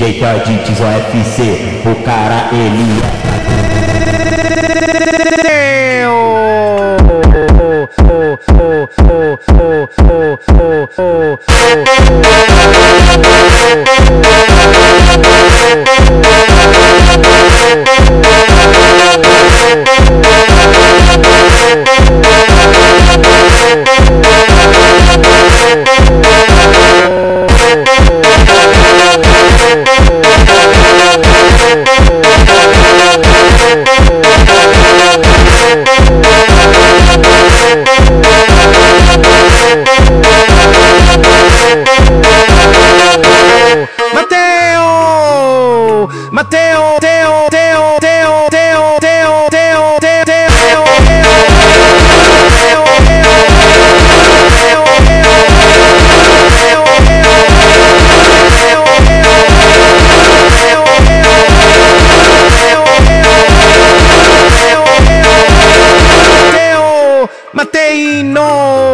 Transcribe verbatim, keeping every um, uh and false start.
jeito de Tizó F C, o cara ele Mateo, Teo, Teo, Teo, Teo, Teo, Teo, Teo, Mateino.